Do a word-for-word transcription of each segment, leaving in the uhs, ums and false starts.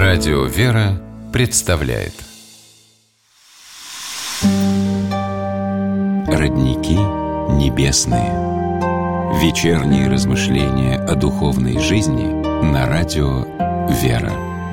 Радио «Вера» представляет Родники небесные. Вечерние размышления о духовной жизни на радио «Вера».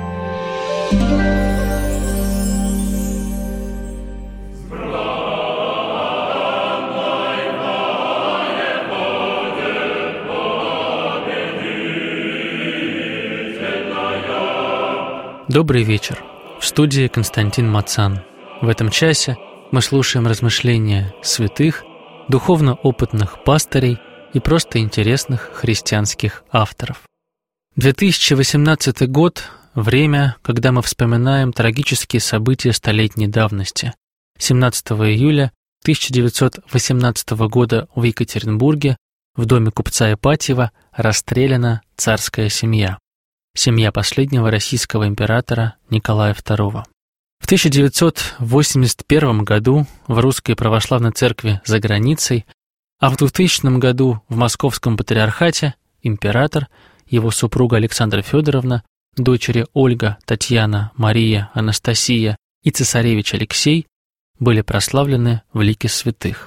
Добрый вечер. В студии Константин Мацан. В этом часе мы слушаем размышления святых, духовно опытных пастырей и просто интересных христианских авторов. две тысячи восемнадцатый год – время, когда мы вспоминаем трагические события столетней давности. семнадцатого июля тысяча девятьсот восемнадцатого года в Екатеринбурге в доме купца Ипатьева расстреляна царская семья. Семья последнего российского императора Николая второго. В тысяча девятьсот восемьдесят первом году в Русской Православной Церкви за границей, а в двухтысячном году в Московском Патриархате император, его супруга Александра Федоровна, дочери Ольга, Татьяна, Мария, Анастасия и цесаревич Алексей были прославлены в лике святых.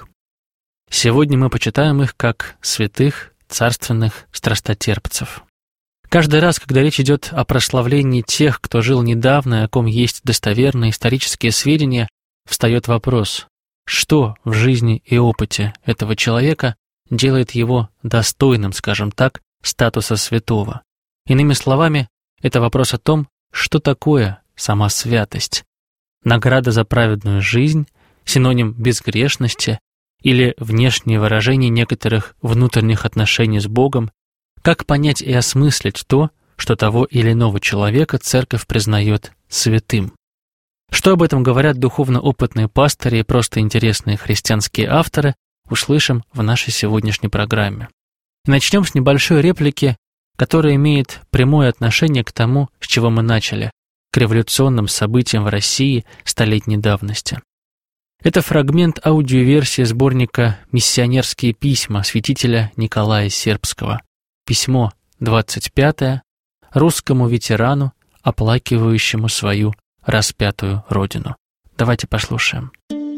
Сегодня мы почитаем их как святых царственных страстотерпцев. Каждый раз, когда речь идет о прославлении тех, кто жил недавно, о ком есть достоверные исторические сведения, встает вопрос, что в жизни и опыте этого человека делает его достойным, скажем так, статуса святого. Иными словами, это вопрос о том, что такое сама святость. Награда за праведную жизнь, синоним безгрешности или внешнее выражение некоторых внутренних отношений с Богом. Как понять и осмыслить то, что того или иного человека Церковь признает святым? Что об этом говорят духовно опытные пастыри и просто интересные христианские авторы, услышим в нашей сегодняшней программе. И начнем с небольшой реплики, которая имеет прямое отношение к тому, с чего мы начали, к революционным событиям в России столетней давности. Это фрагмент аудиоверсии сборника «Миссионерские письма» святителя Николая Сербского. Письмо двадцать пятое русскому ветерану, оплакивающему свою распятую родину. Давайте послушаем.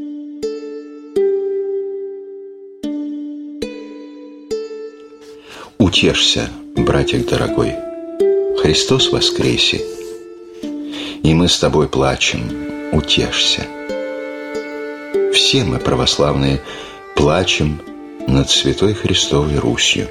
Утешься, братик дорогой, Христос воскресе, и мы с тобой плачем, утешься. Все мы, православные, плачем над Святой Христовой Русью.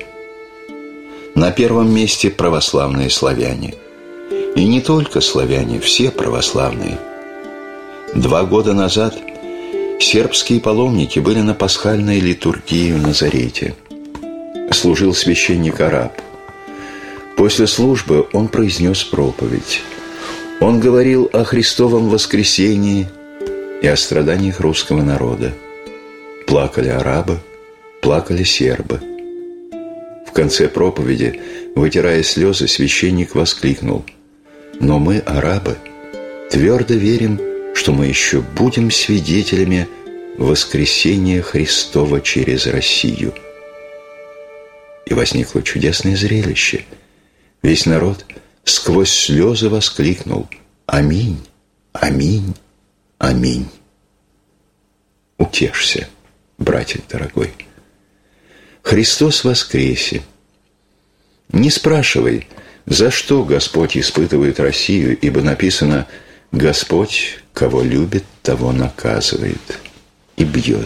На первом месте православные славяне. И не только славяне, все православные. Два года назад сербские паломники были на пасхальной литургии в Назарете. Служил священник-араб. После службы он произнес проповедь. Он говорил о Христовом воскресении и о страданиях русского народа. Плакали арабы, плакали сербы. В конце проповеди, вытирая слезы, священник воскликнул: «Но мы, арабы, твердо верим, что мы еще будем свидетелями воскресения Христова через Россию». И возникло чудесное зрелище. Весь народ сквозь слезы воскликнул: «Аминь, аминь, аминь». Утешься, братик дорогой. Христос воскресе. Не спрашивай, за что Господь испытывает Россию, ибо написано: «Господь, кого любит, того наказывает и бьет».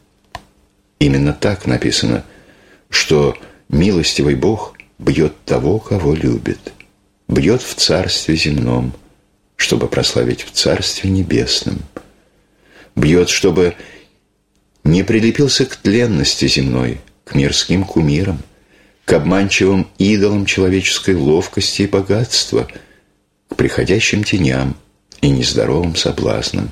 Именно так написано, что милостивый Бог бьет того, кого любит, бьет в царстве земном, чтобы прославить в царстве небесном, бьет, чтобы не прилепился к тленности земной, к мирским кумирам, к обманчивым идолам человеческой ловкости и богатства, к приходящим теням и нездоровым соблазнам.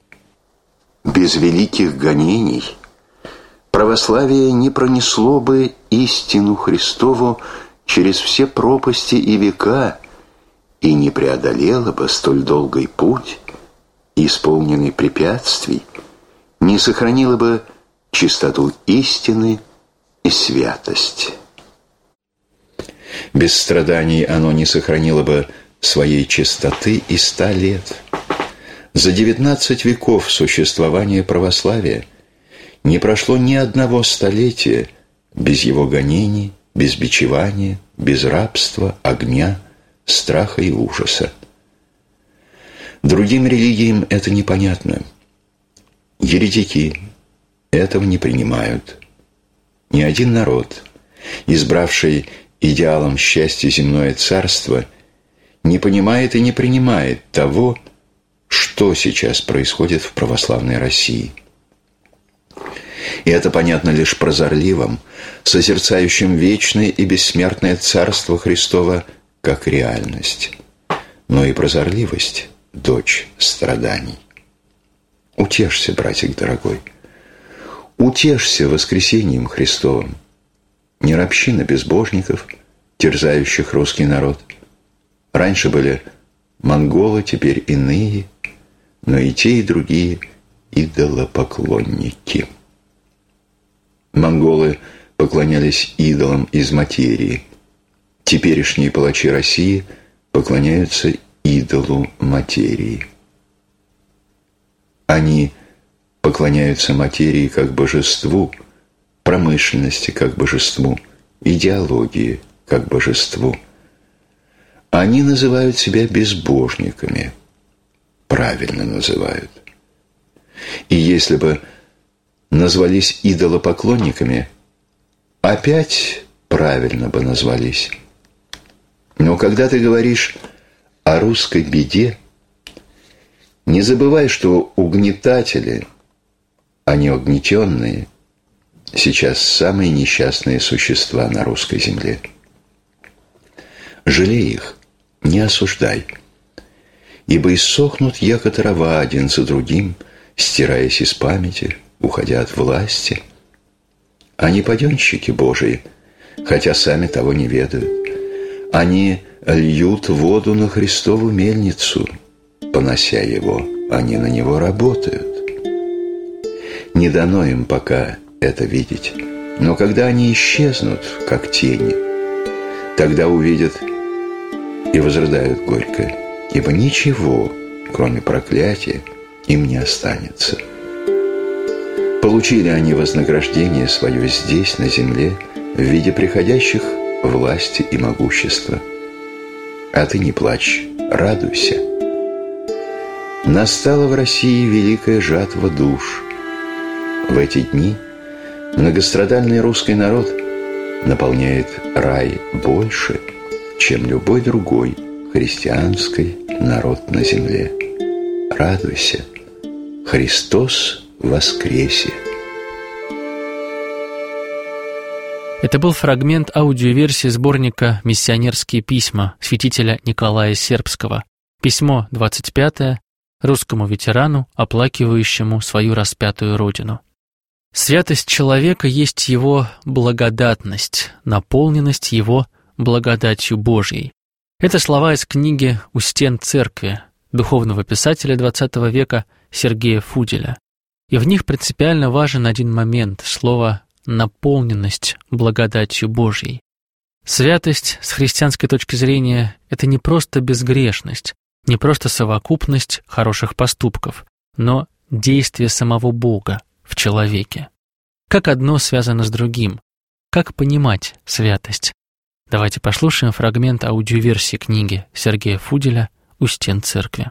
Без великих гонений православие не пронесло бы истину Христову через все пропасти и века и не преодолело бы столь долгий путь, исполненный препятствий, не сохранило бы чистоту истины и святость. Без страданий оно не сохранило бы своей чистоты и ста лет. За девятнадцать веков существования православия не прошло ни одного столетия без его гонений, без бичевания, без рабства, огня, страха и ужаса. Другим религиям это непонятно. Еретики этого не принимают. Ни один народ, избравший идеалом счастья земное царство, не понимает и не принимает того, что сейчас происходит в православной России. И это понятно лишь прозорливым, созерцающим вечное и бессмертное Царство Христово как реальность. Но и прозорливость – дочь страданий. Утешься, братик дорогой, утешься воскресением Христовым. Не ропщи на безбожников, терзающих русский народ. Раньше были монголы, теперь иные, но и те, и другие идолопоклонники. Монголы поклонялись идолам из материи. Теперешние палачи России поклоняются идолу материи. Они поклоняются материи как божеству, промышленности как божеству, идеологии как божеству. Они называют себя безбожниками. Правильно называют. И если бы назвались идолопоклонниками, опять правильно бы назвались. Но когда ты говоришь о русской беде, не забывай, что угнетатели, а не угнетенные, сейчас самые несчастные существа на русской земле. Жалей их, не осуждай, ибо иссохнут яко трава один за другим, стираясь из памяти, уходя от власти. Они паденщики Божии, хотя сами того не ведают. Они льют воду на Христову мельницу, понося его, они на него работают. Не дано им пока это видеть, но когда они исчезнут, как тени, тогда увидят и возрыдают горько, ибо ничего, кроме проклятия, им не останется. Получили они вознаграждение свое здесь, на земле, в виде приходящих власти и могущества. А ты не плачь, радуйся. Настала в России великая жатва душ. В эти дни многострадальный русский народ наполняет рай больше, чем любой другой христианский народ на земле. Радуйся, Христос воскресе! Это был фрагмент аудиоверсии сборника «Миссионерские письма» святителя Николая Сербского. Письмо двадцать пятое русскому ветерану, оплакивающему свою распятую родину. Святость человека есть его благодатность, наполненность его благодатью Божьей. Это слова из книги «У стен церкви» духовного писателя двадцатого века Сергея Фуделя. И в них принципиально важен один момент – слово «наполненность благодатью Божьей». Святость с христианской точки зрения – это не просто безгрешность, не просто совокупность хороших поступков, но действие самого Бога в человеке. Как одно связано с другим? Как понимать святость? Давайте послушаем фрагмент аудиоверсии книги Сергея Фуделя «У стен церкви».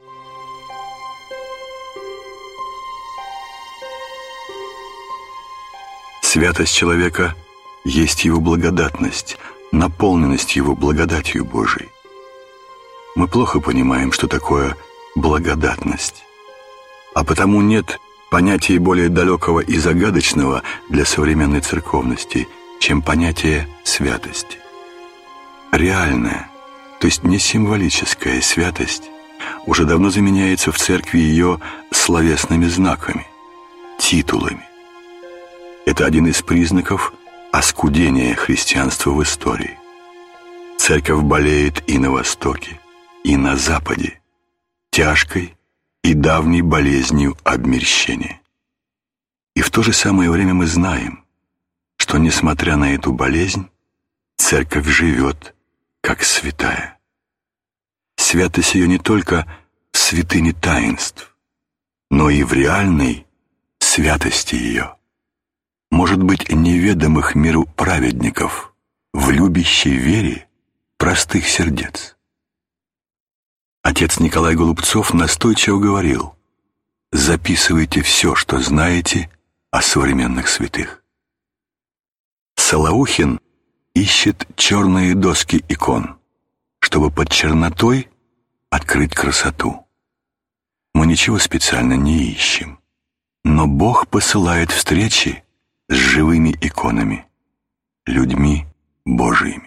Святость человека есть его благодатность, наполненность его благодатью Божией. Мы плохо понимаем, что такое благодатность, а потому нет понятия более далекого и загадочного для современной церковности, чем понятие святости. Реальная, то есть не символическая святость, уже давно заменяется в церкви ее словесными знаками, титулами. Это один из признаков оскудения христианства в истории. Церковь болеет и на Востоке, и на Западе, тяжкой и давней болезнью обмерщения. И в то же самое время мы знаем, что, несмотря на эту болезнь, церковь живет как святая. святость ее не только в святыне таинств, но и в реальной святости ее, может быть, неведомых миру праведников, в любящей вере простых сердец. Отец Николай Голубцов настойчиво говорил: записывайте все, что знаете о современных святых. Солоухин ищет черные доски икон, чтобы под чернотой открыть красоту. Мы ничего специально не ищем, но Бог посылает встречи с живыми иконами, людьми Божиими.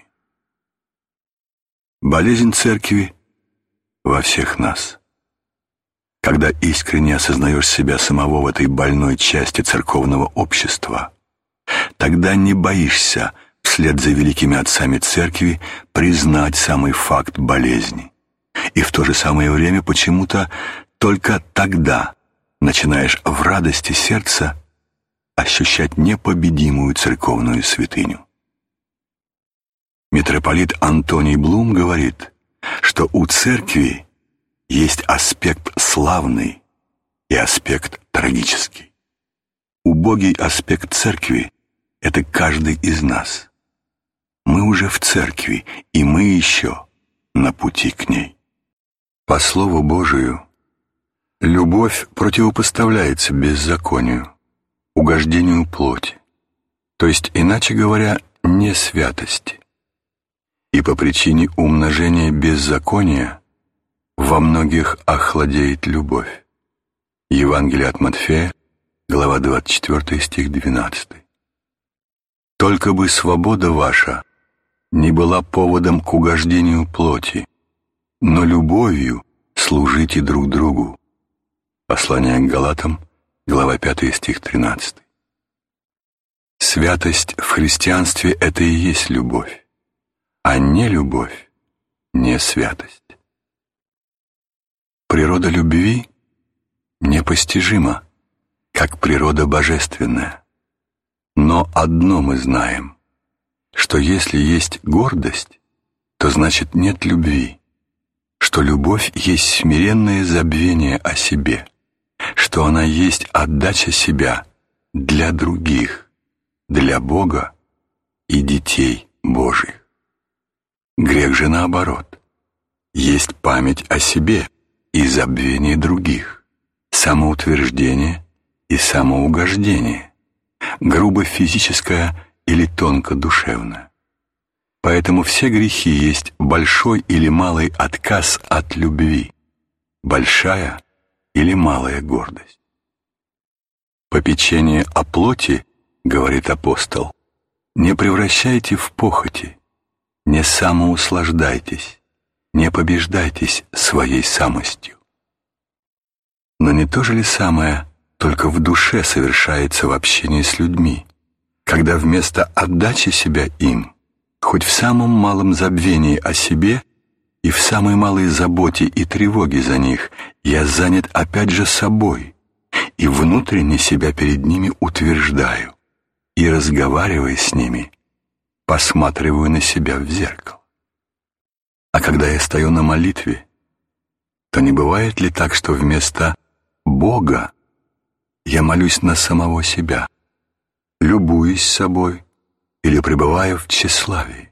Болезнь Церкви во всех нас. Когда искренне осознаешь себя самого в этой больной части церковного общества, тогда не боишься вслед за великими отцами Церкви признать самый факт болезни. И в то же самое время почему-то только тогда начинаешь в радости сердца ощущать непобедимую церковную святыню. Митрополит Антоний Блум говорит, что у Церкви есть аспект славный и аспект трагический. Убогий аспект Церкви — это каждый из нас. Мы уже в Церкви, и мы еще на пути к ней. По Слову Божию, любовь противопоставляется беззаконию, угождению плоти, то есть, иначе говоря, не святости. И по причине умножения беззакония во многих охладеет любовь. Евангелие от Матфея, глава двадцать четвёртая, стих двенадцатый. «Только бы свобода ваша не была поводом к угождению плоти, но любовью служите друг другу». Послание к Галатам, глава пятая, стих тринадцатый. Святость в христианстве — это и есть любовь, а не любовь — не святость. Природа любви непостижима, как природа божественная. Но одно мы знаем, что если есть гордость, то значит нет любви, что любовь есть смиренное забвение о себе, что она есть отдача себя для других, для Бога и детей Божьих. Грех же наоборот, есть память о себе и забвение других, самоутверждение и самоугождение, грубо физическое или тонко душевное. Поэтому все грехи есть большой или малый отказ от любви, большая или малая гордость. Попечение о плоти, говорит апостол, не превращайте в похоти, не самоуслаждайтесь, не побеждайтесь своей самостью. Но не то же ли самое только в душе совершается в общении с людьми, когда вместо отдачи себя им, хоть в самом малом забвении о себе и в самой малой заботе и тревоге за них, я занят опять же собой и внутренне себя перед ними утверждаю и, разговаривая с ними, посматриваю на себя в зеркало. А когда я стою на молитве, то не бывает ли так, что вместо Бога я молюсь на самого себя, любуюсь собой или пребываю в тщеславии?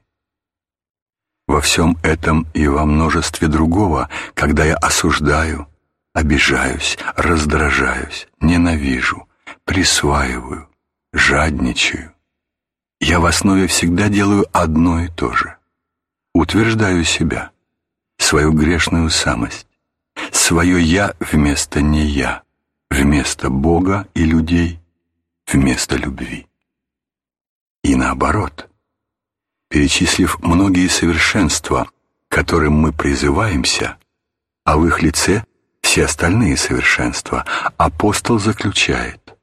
Во всем этом и во множестве другого, когда я осуждаю, обижаюсь, раздражаюсь, ненавижу, присваиваю, жадничаю, я в основе всегда делаю одно и то же. Утверждаю себя, свою грешную самость, свое «я» вместо «не я», вместо Бога и людей, вместо любви. И наоборот, перечислив многие совершенства, к которым мы призываемся, а в их лице все остальные совершенства, апостол заключает: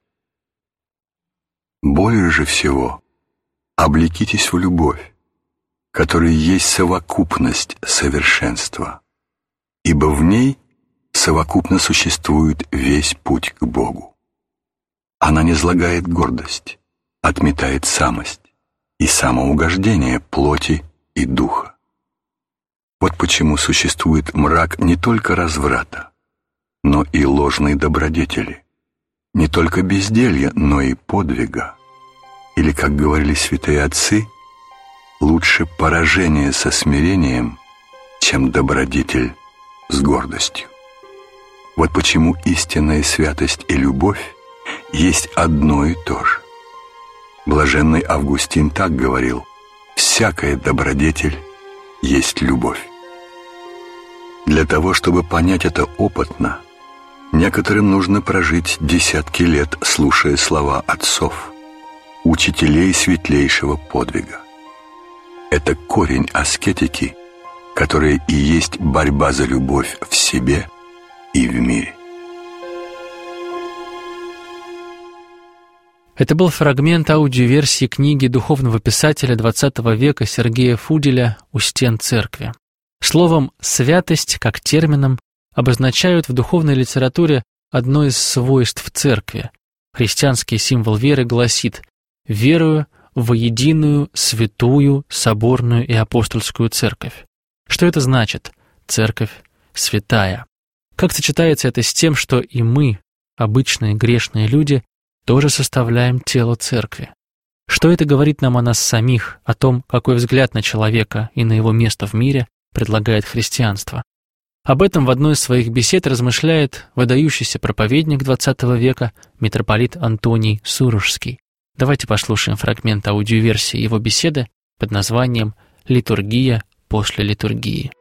более же всего облекитесь в любовь, которая есть совокупность совершенства, ибо в ней совокупно существует весь путь к Богу. Она низлагает гордость, отметает самость и самоугождение плоти и духа. Вот почему существует мрак не только разврата, но и ложной добродетели, не только безделья, но и подвига. Или, как говорили святые отцы, лучше поражение со смирением, чем добродетель с гордостью. Вот почему истинная святость и любовь есть одно и то же. Блаженный Августин так говорил: «Всякая добродетель есть любовь». Для того, чтобы понять это опытно, некоторым нужно прожить десятки лет, слушая слова отцов, учителей светлейшего подвига. Это корень аскетики, которая и есть борьба за любовь в себе и в мире. Это был фрагмент аудиоверсии книги духовного писателя двадцатого века Сергея Фуделя «У стен церкви». Словом «святость» как термином обозначают в духовной литературе одно из свойств церкви. Христианский символ веры гласит: «Верую во единую, святую, соборную и апостольскую церковь». Что это значит «церковь святая»? Как сочетается это с тем, что и мы, обычные грешные люди, тоже составляем тело церкви? Что это говорит нам о нас самих, о том, какой взгляд на человека и на его место в мире предлагает христианство? Об этом в одной из своих бесед размышляет выдающийся проповедник двадцатого века митрополит Антоний Сурожский. Давайте послушаем фрагмент аудиоверсии его беседы под названием «Литургия после литургии».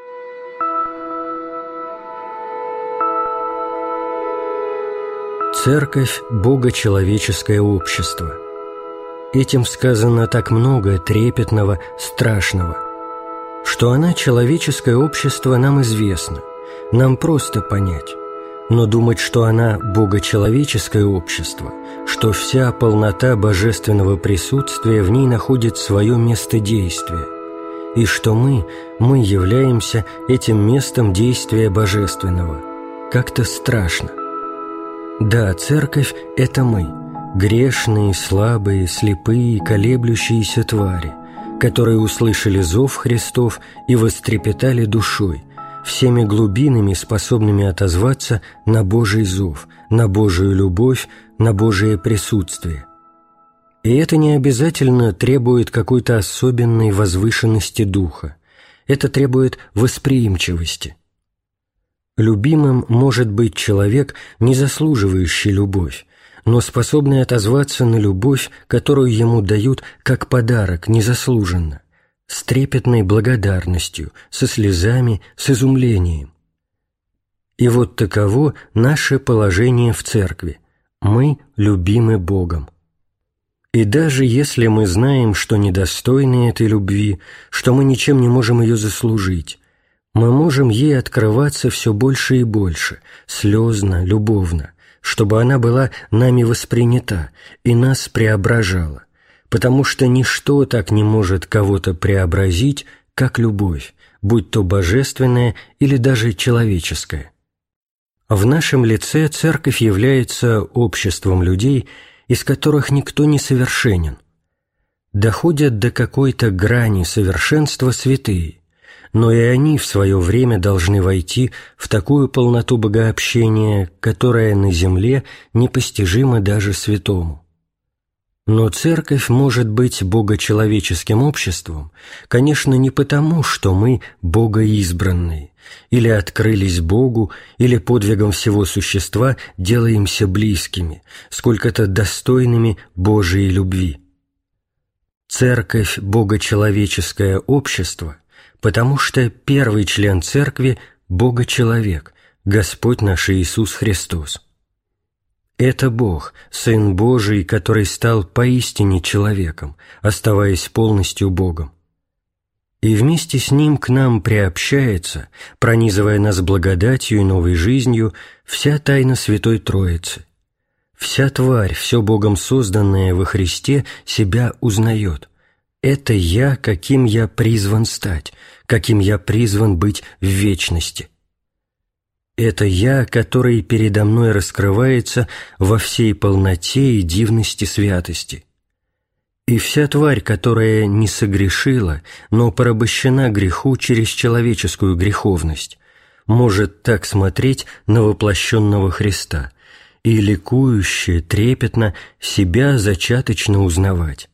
Церковь – богочеловеческое общество. Этим сказано так много трепетного, страшного. Что она человеческое общество, нам известно, нам просто понять. Но думать, что она богочеловеческое общество, что вся полнота божественного присутствия в ней находит свое место действия, и что мы, мы являемся этим местом действия божественного, как-то страшно. Да, церковь – это мы, грешные, слабые, слепые, колеблющиеся твари, которые услышали зов Христов и вострепетали душой, всеми глубинами, способными отозваться на Божий зов, на Божию любовь, на Божие присутствие. И это не обязательно требует какой-то особенной возвышенности духа, это требует восприимчивости. Любимым может быть человек, не заслуживающий любовь, но способный отозваться на любовь, которую ему дают как подарок незаслуженно, с трепетной благодарностью, со слезами, с изумлением. И вот таково наше положение в церкви. Мы любимы Богом. И даже если мы знаем, что недостойны этой любви, что мы ничем не можем ее заслужить, мы можем ей открываться все больше и больше, слезно, любовно, чтобы она была нами воспринята и нас преображала, потому что ничто так не может кого-то преобразить, как любовь, будь то божественная или даже человеческая. В нашем лице церковь является обществом людей, из которых никто не совершенен. Доходят до какой-то грани совершенства святые, но и они в свое время должны войти в такую полноту богообщения, которая на земле непостижима даже святому. Но церковь может быть богочеловеческим обществом, конечно, не потому, что мы богоизбранные, или открылись Богу, или подвигом всего существа делаемся близкими, сколько-то достойными Божией любви. Церковь – богочеловеческое общество, потому что первый член церкви – Бога-человек, Господь наш Иисус Христос. Это Бог, Сын Божий, который стал поистине человеком, оставаясь полностью Богом. И вместе с Ним к нам приобщается, пронизывая нас благодатью и новой жизнью, вся тайна Святой Троицы. Вся тварь, все Богом созданное во Христе, себя узнает. Это я, каким я призван стать, каким я призван быть в вечности. Это я, который передо мной раскрывается во всей полноте и дивности святости. И вся тварь, которая не согрешила, но порабощена греху через человеческую греховность, может так смотреть на воплощенного Христа и ликующе, трепетно себя зачаточно узнавать.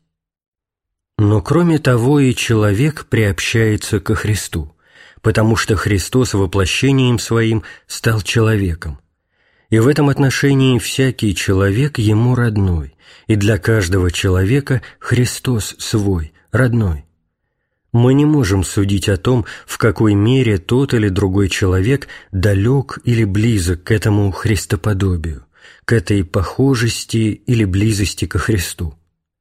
Но кроме того и человек приобщается ко Христу, потому что Христос воплощением Своим стал человеком. И в этом отношении всякий человек ему родной, и для каждого человека Христос свой, родной. Мы не можем судить о том, в какой мере тот или другой человек далек или близок к этому христоподобию, к этой похожести или близости ко Христу.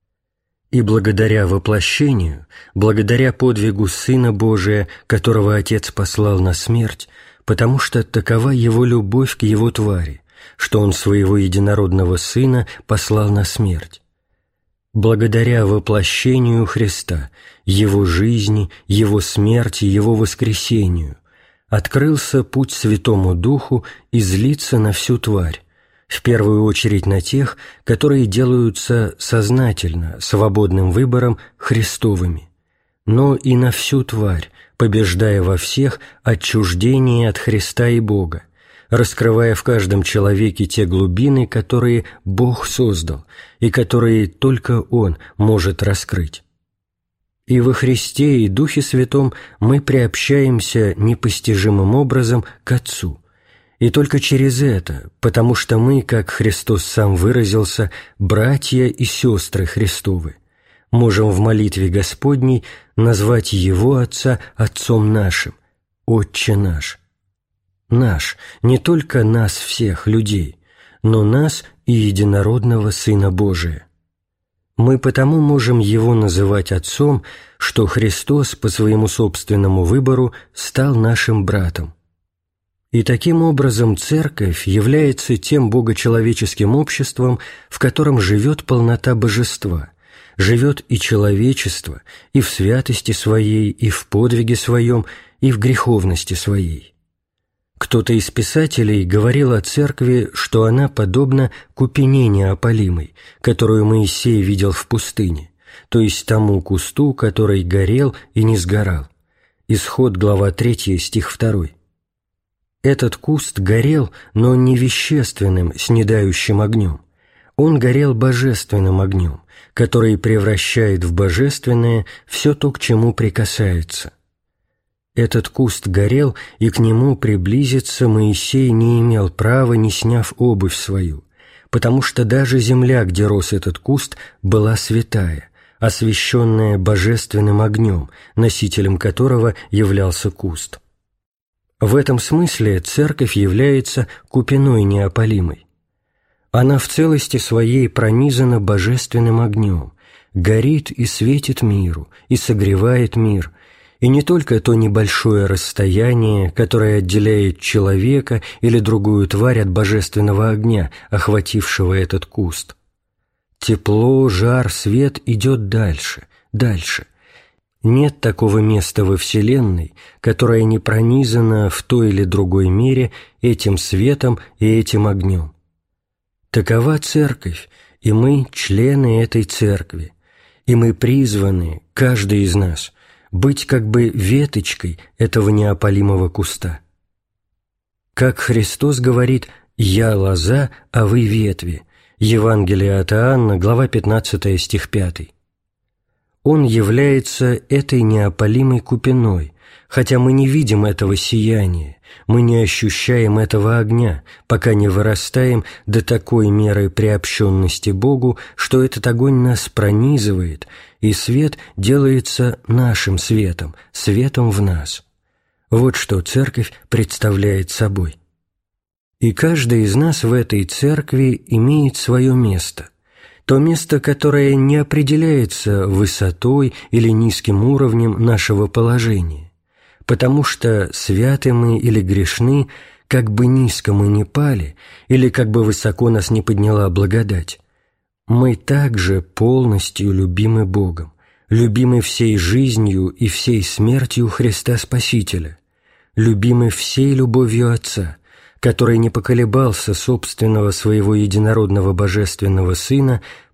И благодаря воплощению, благодаря подвигу Сына Божия, которого Отец послал на смерть, потому что такова Его любовь к Его твари, что Он Своего единородного Сына послал на смерть. Благодаря воплощению Христа, Его жизни, Его смерти, Его воскресению, открылся путь Святому Духу излиться на всю тварь, в первую очередь на тех, которые делаются сознательно, свободным выбором Христовыми, но и на всю тварь, побеждая во всех отчуждение от Христа и Бога, раскрывая в каждом человеке те глубины, которые Бог создал и которые только Он может раскрыть. И во Христе и Духе Святом мы приобщаемся непостижимым образом к Отцу, и только через это, потому что мы, как Христос сам выразился, братья и сестры Христовы, можем в молитве Господней назвать Его Отца Отцом нашим, Отче наш. Наш, не только нас всех, людей, но нас и единородного Сына Божия. Мы потому можем Его называть Отцом, что Христос по своему собственному выбору стал нашим братом. И таким образом Церковь является тем богочеловеческим обществом, в котором живет полнота Божества, живет и человечество, и в святости своей, и в подвиге своем, и в греховности своей. Кто-то из писателей говорил о Церкви, что она подобна купине неопалимой, которую Моисей видел в пустыне, то есть тому кусту, который горел и не сгорал. Исход, глава третья, стих второй. Этот куст горел, но не вещественным, снедающим огнем. Он горел божественным огнем, который превращает в божественное все то, к чему прикасается. Этот куст горел, и к нему приблизиться Моисей не имел права, не сняв обувь свою, потому что даже земля, где рос этот куст, была святая, освященная божественным огнем, носителем которого являлся куст. В этом смысле Церковь является купиной неопалимой. Она в целости своей пронизана божественным огнем, горит и светит миру, и согревает мир, и не только то небольшое расстояние, которое отделяет человека или другую тварь от божественного огня, охватившего этот куст. Тепло, жар, свет идет дальше, дальше. Нет такого места во Вселенной, которое не пронизано в той или другой мере этим светом и этим огнем. Такова Церковь, и мы члены этой Церкви, и мы призваны, каждый из нас, быть как бы веточкой этого неопалимого куста. Как Христос говорит «Я лоза, а вы ветви» Евангелие от Иоанна, глава пятнадцатая, стих пятый. Он является этой неопалимой купиной, хотя мы не видим этого сияния, мы не ощущаем этого огня, пока не вырастаем до такой меры приобщенности Богу, что этот огонь нас пронизывает, и свет делается нашим светом, светом в нас. Вот что Церковь представляет собой. И каждый из нас в этой Церкви имеет свое место, то место, которое не определяется высотой или низким уровнем нашего положения, потому что святы мы или грешны, как бы низко мы ни пали, или как бы высоко нас не подняла благодать, мы также полностью любимы Богом, любимы всей жизнью и всей смертью Христа Спасителя, любимы всей любовью Отца, который не поколебался собственного своего единородного божественного Сына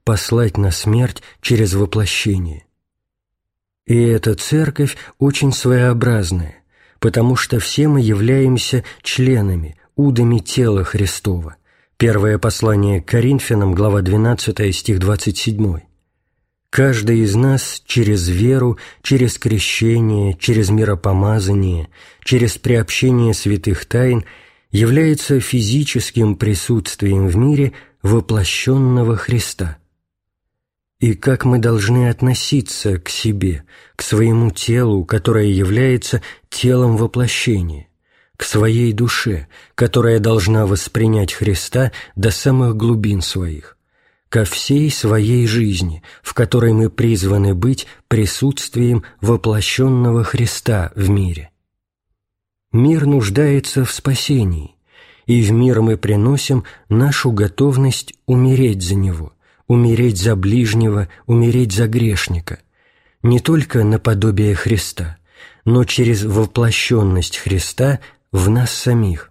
послать на смерть через воплощение. И эта церковь очень своеобразная, потому что все мы являемся членами, удами тела Христова. Первое послание к Коринфянам, глава двенадцатая, стих двадцать семь. Каждый из нас через веру, через крещение, через миропомазание, через приобщение святых тайн является физическим присутствием в мире воплощенного Христа. И как мы должны относиться к себе, к своему телу, которое является телом воплощения, к своей душе, которая должна воспринять Христа до самых глубин своих, ко всей своей жизни, в которой мы призваны быть присутствием воплощенного Христа в мире. Мир нуждается в спасении, и в мир мы приносим нашу готовность умереть за него, умереть за ближнего, умереть за грешника, не только наподобие Христа, но через воплощенность Христа в нас самих.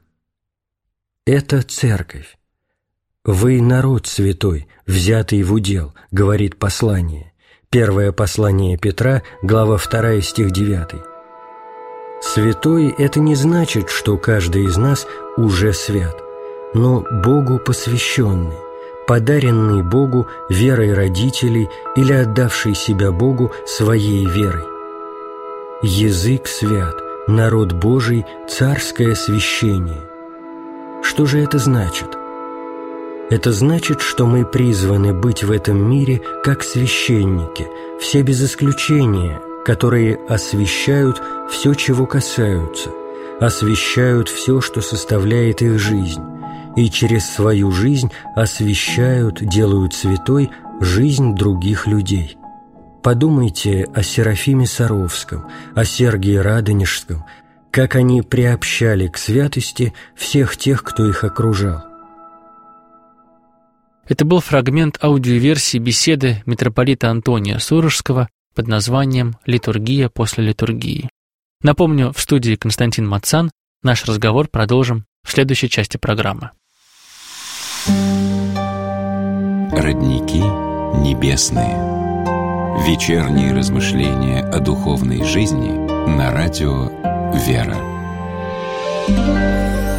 Это церковь. «Вы народ святой, взятый в удел», — говорит послание. Первое послание Петра, глава вторая, стих девятый. Святой — это не значит, что каждый из нас уже свят, но Богу посвященный, подаренный Богу верой родителей или отдавший себя Богу своей верой. Язык свят, народ Божий, царское священие. Что же это значит? Это значит, что мы призваны быть в этом мире как священники, все без исключения, которые освящают все, чего касаются, освящают все, что составляет их жизнь, и через свою жизнь освящают, делают святой жизнь других людей. Подумайте о Серафиме Саровском, о Сергии Радонежском, как они приобщали к святости всех тех, кто их окружал. Это был фрагмент аудиоверсии беседы митрополита Антония Сурожского под названием «Литургия после литургии». Напомню, в студии Константин Мацан. Наш разговор продолжим в следующей части программы. Родники небесные. Вечерние размышления о духовной жизни на радио «Вера».